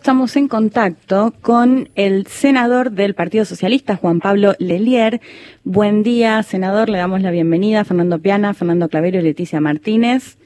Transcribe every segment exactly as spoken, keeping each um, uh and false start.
estamos en contacto con el senador del Partido Socialista, Juan Pablo Lellier. Buen día, senador. Le damos la bienvenida a Fernando Piana, Fernando Clavero y Leticia Martínez.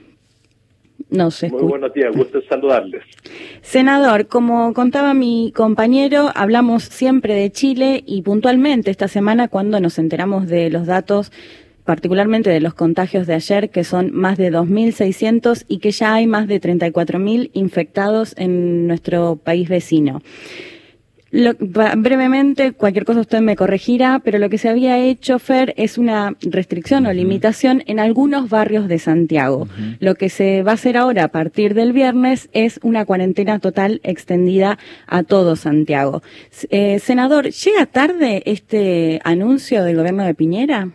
Nos escucha. Muy buenos días, gusto saludarles. Senador, como contaba mi compañero, hablamos siempre de Chile y puntualmente esta semana cuando nos enteramos de los datos, particularmente de los contagios de ayer, que son más de dos mil seiscientos y que ya hay más de treinta y cuatro mil infectados en nuestro país vecino. Lo, brevemente, cualquier cosa usted me corregirá, pero lo que se había hecho, Fer, es una restricción o limitación en algunos barrios de Santiago. Uh-huh. Lo que se va a hacer ahora a partir del viernes es una cuarentena total extendida a todo Santiago. Eh, senador, ¿llega tarde este anuncio del gobierno de Piñera?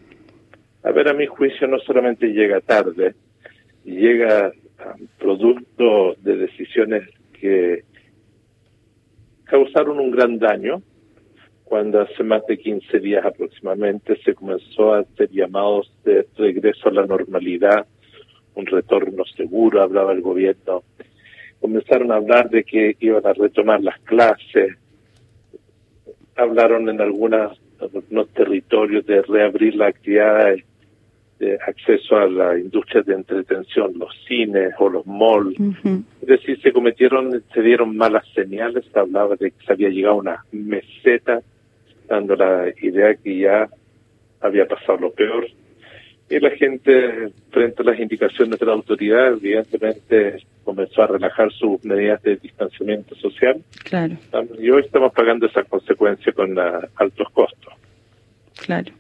A ver, a mi juicio no solamente llega tarde, llega um, producto de decisiones que causaron un gran daño cuando hace más de quince días aproximadamente se comenzó a hacer llamados de regreso a la normalidad, un retorno seguro, hablaba el gobierno. Comenzaron a hablar de que iban a retomar las clases, hablaron en algunos, algunos territorios de reabrir las actividades de acceso a la industria de entretención, los cines o los malls. Uh-huh. Es decir, se cometieron, se dieron malas señales, se hablaba de que se había llegado a una meseta, dando la idea que ya había pasado lo peor. Y la gente, frente a las indicaciones de la autoridad, evidentemente comenzó a relajar sus medidas de distanciamiento social. Claro. Y hoy estamos pagando esas consecuencias con uh, altos costos. Claro.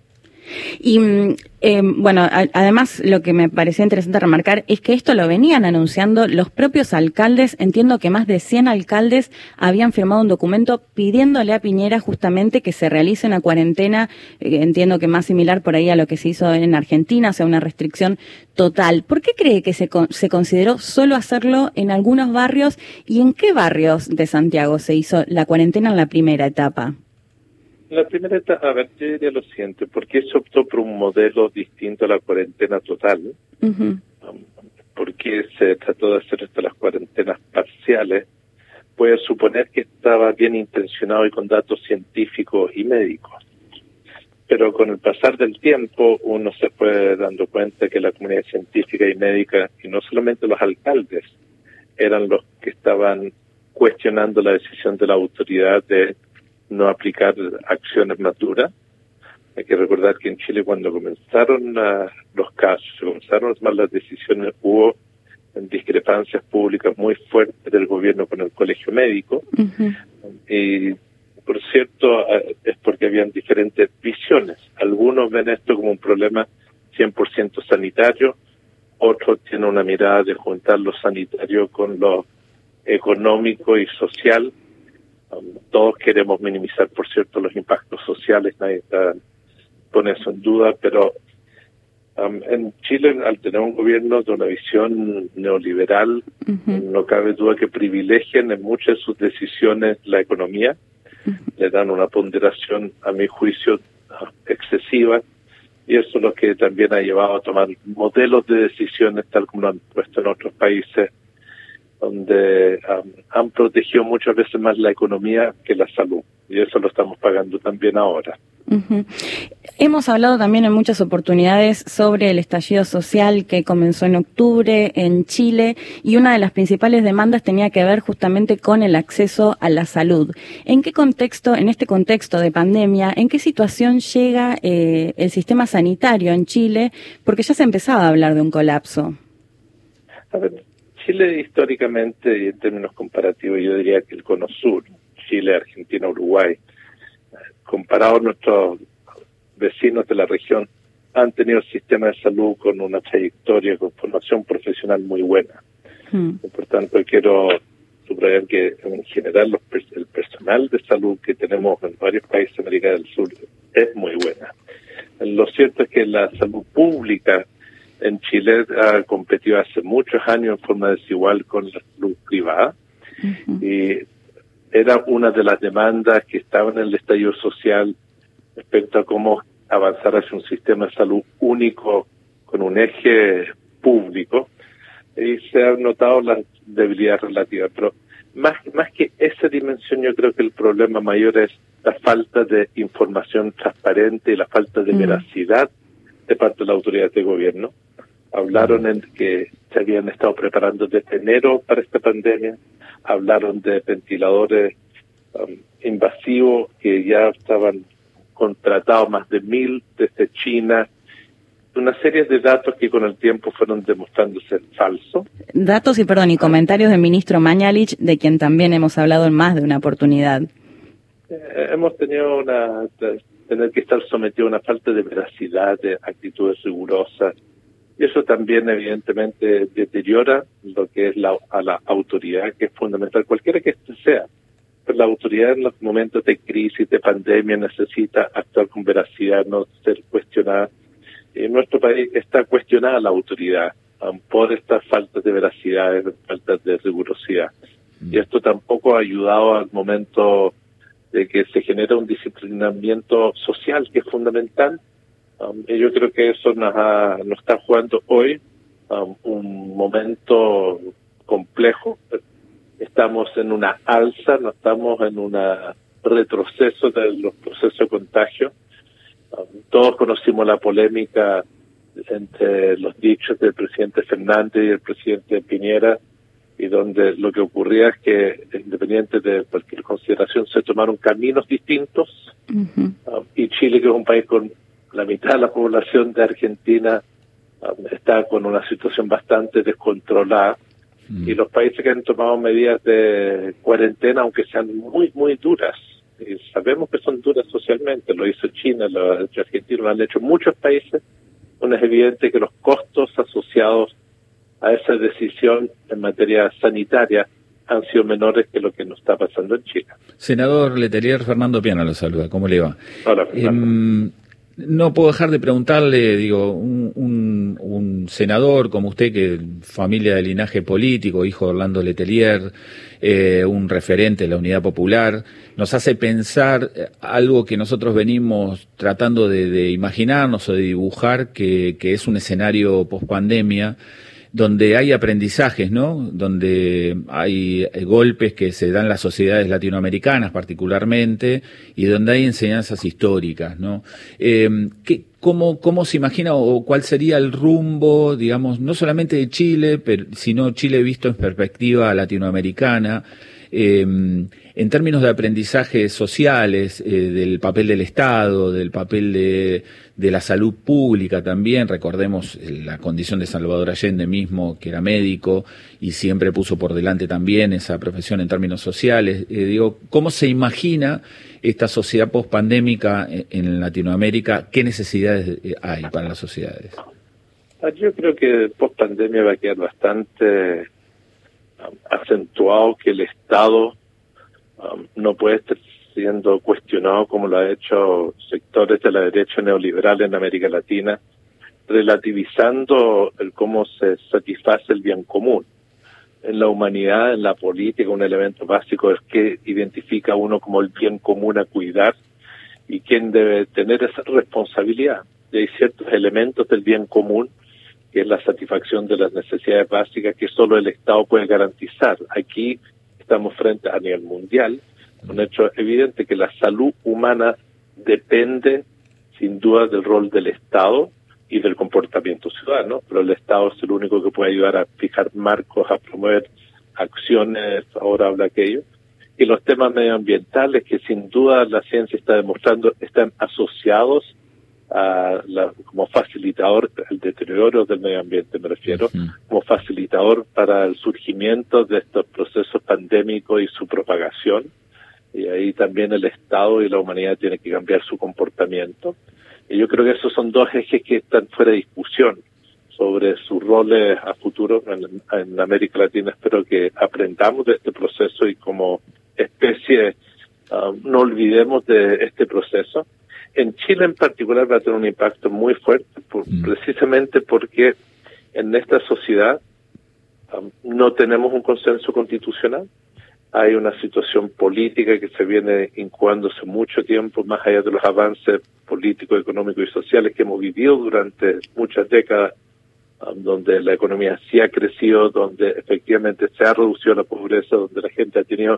Y eh, bueno, a, además lo que me parecía interesante remarcar es que esto lo venían anunciando los propios alcaldes. Entiendo que más de cien alcaldes habían firmado un documento pidiéndole a Piñera justamente que se realice una cuarentena, eh, entiendo que más similar por ahí a lo que se hizo en Argentina, o sea, una restricción total. ¿Por qué cree que se, se consideró solo hacerlo en algunos barrios y en qué barrios de Santiago se hizo la cuarentena en la primera etapa? La primera etapa, a ver, yo diría lo siguiente, porque se optó por un modelo distinto a la cuarentena total, uh-huh. um, porque se trató de hacer estas las cuarentenas parciales, puede suponer que estaba bien intencionado y con datos científicos y médicos. Pero con el pasar del tiempo uno se fue dando cuenta que la comunidad científica y médica, y no solamente los alcaldes, eran los que estaban cuestionando la decisión de la autoridad de no aplicar acciones más duras. Hay que recordar que en Chile cuando comenzaron uh, los casos, se comenzaron a tomar las decisiones, hubo discrepancias públicas muy fuertes del gobierno con el colegio médico. Uh-huh. Y por cierto, uh, es porque habían diferentes visiones. Algunos ven esto como un problema cien por ciento sanitario, otros tienen una mirada de juntar lo sanitario con lo económico y social. Um, todos queremos minimizar, por cierto, los impactos sociales, nadie está, pone eso en duda, pero um, en Chile, al tener un gobierno de una visión neoliberal, uh-huh. no cabe duda que privilegian en muchas de sus decisiones la economía, uh-huh. le dan una ponderación, a mi juicio, uh, excesiva, y eso es lo que también ha llevado a tomar modelos de decisiones tal como lo han puesto en otros países, donde um, han protegido muchas veces más la economía que la salud, y eso lo estamos pagando también ahora. Uh-huh. Hemos hablado también en muchas oportunidades sobre el estallido social que comenzó en octubre en Chile, y una de las principales demandas tenía que ver justamente con el acceso a la salud. ¿En qué contexto, en este contexto de pandemia, en qué situación llega eh, el sistema sanitario en Chile? Porque ya se empezaba a hablar de un colapso. A ver, Chile históricamente, y en términos comparativos, yo diría que el cono sur, Chile, Argentina, Uruguay, comparado a nuestros vecinos de la región, han tenido sistemas de salud con una trayectoria, con formación profesional muy buena. Hmm. Por tanto, quiero subrayar que en general los, el personal de salud que tenemos en varios países de América del Sur es muy buena. Lo cierto es que la salud pública en Chile ha competido hace muchos años en forma desigual con la salud privada. Uh-huh. Y era una de las demandas que estaban en el estallido social respecto a cómo avanzar hacia un sistema de salud único con un eje público. Y se han notado las debilidades relativas. Pero más transición yo creo que el problema mayor es la falta de información transparente y la falta de mm. veracidad de parte de las autoridades de gobierno. Hablaron mm. en que se habían estado preparando desde enero para esta pandemia, hablaron de ventiladores um, invasivos que ya estaban contratados, más de mil desde China, una serie de datos que con el tiempo fueron demostrándose falsos. Datos y, perdón, y comentarios del ministro Mañalich, de quien también hemos hablado en más de una oportunidad. Eh, hemos tenido una, de, tener que estar sometido a una falta de veracidad, de actitudes rigurosas, y eso también evidentemente deteriora lo que es la, a la autoridad, que es fundamental, cualquiera que éste sea. Pero la autoridad en los momentos de crisis, de pandemia, necesita actuar con veracidad, no ser cuestionada. En nuestro país está cuestionada la autoridad um, por estas faltas de veracidad, faltas de rigurosidad. Mm. Y esto tampoco ha ayudado al momento de que se genera un disciplinamiento social que es fundamental. Um, y yo creo que eso nos, ha, nos está jugando hoy um, un momento complejo. Estamos en una alza, no estamos en un retroceso de los procesos de contagio. Todos conocimos la polémica entre los dichos del presidente Fernández y el presidente Piñera, y donde lo que ocurría es que, independiente de cualquier consideración, se tomaron caminos distintos. Uh-huh. Um, y Chile, que es un país con la mitad de la población de Argentina, um, está con una situación bastante descontrolada. Uh-huh. Y los países que han tomado medidas de cuarentena, aunque sean muy, muy duras, y sabemos que son duras socialmente, lo hizo China, lo ha hecho Argentina, lo han hecho muchos países, bueno, es evidente que los costos asociados a esa decisión en materia sanitaria han sido menores que lo que nos está pasando en Chile. Senador Letelier, Fernando Piana lo saluda, ¿cómo le va? Hola, Fernando. Eh, no puedo dejar de preguntarle, digo, un, un, un senador como usted, que familia de linaje político, hijo de Orlando Letelier, eh, un referente de la Unidad Popular, nos hace pensar algo que nosotros venimos tratando de, de imaginarnos o de dibujar, que, que es un escenario pospandemia, donde hay aprendizajes, ¿no? Donde hay golpes que se dan en las sociedades latinoamericanas particularmente, y donde hay enseñanzas históricas, ¿no? Eh, ¿qué, cómo, ¿Cómo se imagina o cuál sería el rumbo, digamos, no solamente de Chile, pero, sino Chile visto en perspectiva latinoamericana, eh, en términos de aprendizajes sociales, eh, del papel del Estado, del papel de, de la salud pública también? Recordemos la condición de Salvador Allende mismo, que era médico y siempre puso por delante también esa profesión en términos sociales. Eh, digo, ¿cómo se imagina esta sociedad pospandémica en, en Latinoamérica? ¿Qué necesidades hay para las sociedades? Yo creo que pospandemia va a quedar bastante um, acentuado que el Estado Um, no puede estar siendo cuestionado como lo ha hecho sectores de la derecha neoliberal en América Latina, relativizando el cómo se satisface el bien común. En la humanidad, en la política, un elemento básico es que identifica a uno como el bien común a cuidar y quién debe tener esa responsabilidad. Y hay ciertos elementos del bien común, que es la satisfacción de las necesidades básicas que solo el Estado puede garantizar. Aquí estamos frente a nivel mundial, un hecho evidente que la salud humana depende sin duda del rol del Estado y del comportamiento ciudadano, pero el Estado es el único que puede ayudar a fijar marcos, a promover acciones, ahora habla aquello, y los temas medioambientales que sin duda la ciencia está demostrando están asociados a la, como facilitador, el deterioro del medio ambiente me refiero, uh-huh. como facilitador para el surgimiento de estos procesos pandémicos y su propagación, y ahí también el Estado y la humanidad tienen que cambiar su comportamiento, y yo creo que esos son dos ejes que están fuera de discusión sobre sus roles a futuro en, en América Latina. Espero que aprendamos de este proceso y como especie uh, no olvidemos de este proceso. En Chile en particular va a tener un impacto muy fuerte, por, mm. precisamente porque en esta sociedad um, no tenemos un consenso constitucional. Hay una situación política que se viene incubando hace mucho tiempo, más allá de los avances políticos, económicos y sociales que hemos vivido durante muchas décadas, um, donde la economía sí ha crecido, donde efectivamente se ha reducido la pobreza, donde la gente ha tenido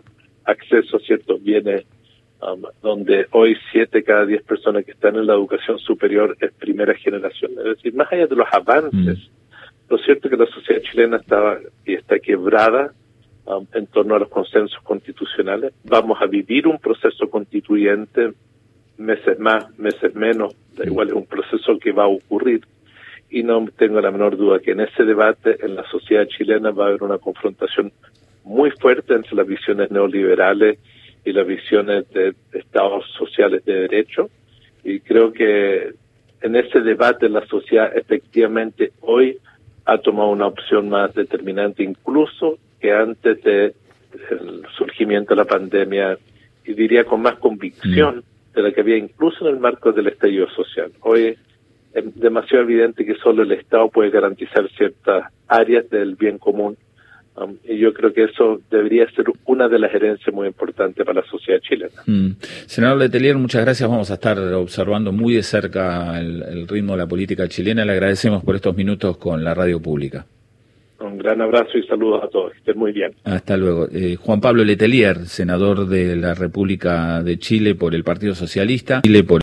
acceso a ciertos bienes, um, donde hoy siete cada diez personas que están en la educación superior es primera generación. Es decir, más allá de los avances, mm. lo cierto es que la sociedad chilena estaba y está quebrada um, en torno a los consensos constitucionales. Vamos a vivir un proceso constituyente, meses más, meses menos, da igual, es un proceso que va a ocurrir. Y no tengo la menor duda que en ese debate, en la sociedad chilena, va a haber una confrontación muy fuerte entre las visiones neoliberales y las visiones de estados sociales de derecho. Y creo que en ese debate la sociedad efectivamente hoy ha tomado una opción más determinante, incluso que antes del surgimiento de la pandemia, y diría con más convicción mm. de la que había incluso en el marco del estallido social. Hoy es demasiado evidente que solo el Estado puede garantizar ciertas áreas del bien común, um, y yo creo que eso debería ser una de las herencias muy importantes para la sociedad chilena. Mm. Senador Letelier, muchas gracias. Vamos a estar observando muy de cerca el, el ritmo de la política chilena. Le agradecemos por estos minutos con la radio pública. Un gran abrazo y saludos a todos. Que estén muy bien. Hasta luego. Eh, Juan Pablo Letelier, senador de la República de Chile por el Partido Socialista. Chile por